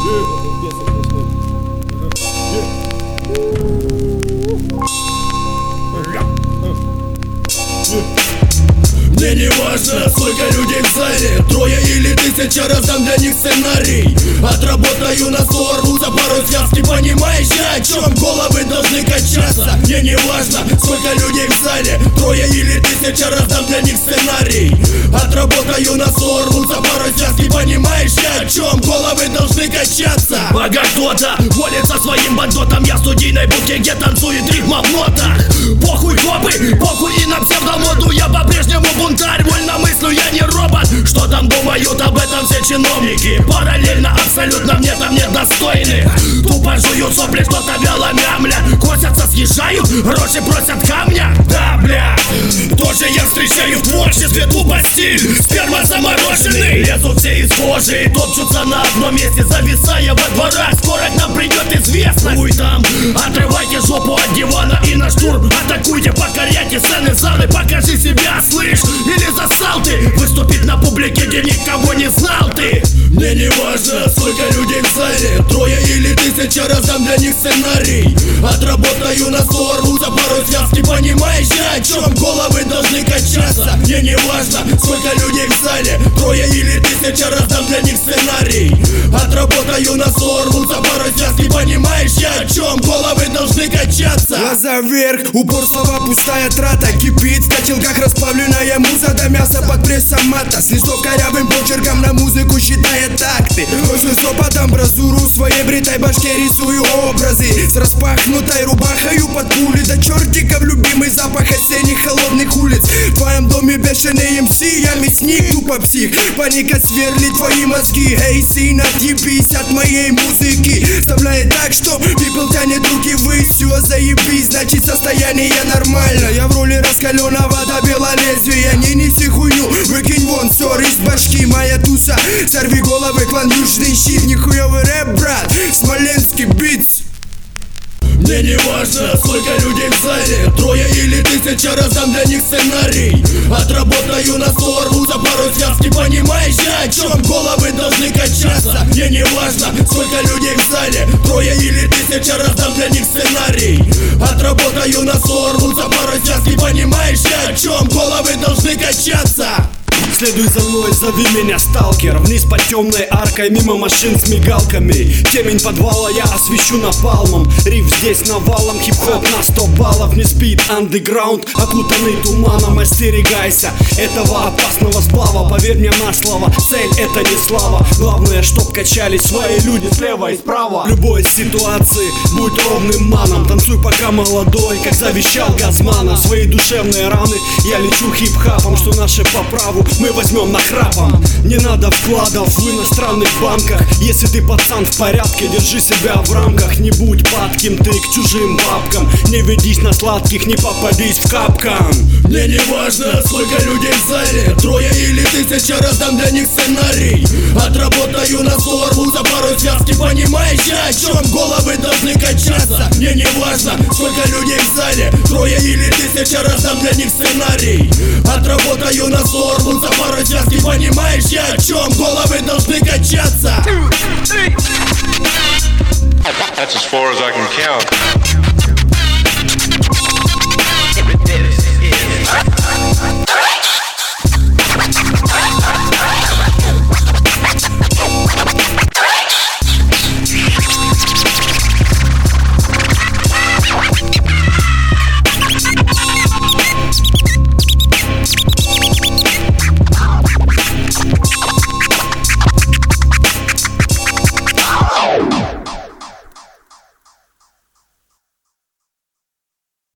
Мне не важно, сколько людей в зале, 3 или 1000, раздам для них сценарий. Отработаю на 100, рву за пару связки, понимаешь, я о чем? Головы должны качаться. Мне не важно, сколько людей в зале, 3 или 1000, раздам для них сценарий. Отработаю на 100, рву за пару связки, понимаешь, я о чем? Головы должны качаться. Пока кто-то молится своим бандотам, я в студийной будке, где танцует рифма в нотах. Похуй копы, похуй и на псевдомоду, я по-прежнему бунтарь, вольно мыслю, я не робот. Что там думают об этом все чиновники? Параллельно абсолютно мне там недостойны. Тупо жуют сопли, что-то вяло мямля. Косятся, съезжают, гроши просят камня. Да, бля, тоже я встречаю в творчестве тупо стиль. Сперма замороженный, лезут все из кожи, топчутся на одном месте, зависая во дворах. Скоро к нам придет известность. Уй там, отрывайте жопу от дивана и на штурм атакуйте, покоряйте сцены, залы, покажи себя, слышь? Или засал ты выступить на публике, где никого не знал ты? Мне не важно, сколько людей в зале, 3 или 1000, раздам для них сценарий. Отработаю на 100, рву за пару связки, понимаешь, я о чем? Головы должны качаться. Мне не важно, сколько людей в зале, 3 или 1000, раздам для них сценарий. Отработаю на 100, рву за пару связки, понимаешь, я о чем? Головы должны качаться. Глаза вверх, упор, слова, пустая трата. Кипит в котелках расплавленная муза до мяса под прессом мата. С листов корявым почерком на музыку считает такты. Очень с опытом бразуру в своей бритой башке рисую образы. С распахнутой рубахою под пули до чертиков любимый запах осенних холодных улиц. В твоем доме бешеный МС, я мясник, тупо псих. Паника сверлит твои мозги. Эй, сын, отъебись от моей музыки. Вставляет так, что people тянет руки ввысь. Все, заебись, значит состояние нормально. Я в роли раскаленного до белолезвия. Не неси хуйню, выкинь вон ссор из башки. Моя туса, сорви головы, клан Южный щит. Нихуевый рэп, брат, смоленский битс. Мне не важно, сколько людей в зале, 3 или 1000, раздам для них сценарий. Отработаю на 100, рву за пару связки, понимаешь, я о чем? Головы должны качаться. Мне не важно, сколько людей в зале, 3 или 1000, раздам для них сценарий. Отработаю на 100, рву за пару связки, понимаешь, я о чем? Головы должны качаться. Следуй за мной, зови меня сталкер. Вниз по темной аркой, мимо машин с мигалками. Темень подвала я освещу напалмом. Риф здесь навалом, хип-хоп на 100 баллов. Не спит андеграунд, окутанный туманом. Остерегайся этого опасного сплава. Поверь мне на слово, цель это не слава. Главное, чтоб качались свои люди слева и справа. В любой ситуации будь ровным маном. Танцуй пока молодой, как завещал Газманов. Свои душевные раны я лечу хип-хапом. Что наше по праву мы возьмем нахрапом. Не надо вкладов в иностранных банках. Если ты пацан в порядке, держи себя в рамках. Не будь падким ты к чужим бабкам. Не ведись на сладких, не попадись в капкан. Мне не важно, сколько людей в зале, 3 или 1000, раздам для них сценарий. Отработаю на 100, рву за пару связки, понимаешь, я о чем? Головы должны качаться. Мне не важно, сколько людей в зале, 3 или 1000, раздам для них сценарий. Отработаю на 100, рву за пару связки, понимаешь, я о чем? Головы должны качаться. That's as far as I can count.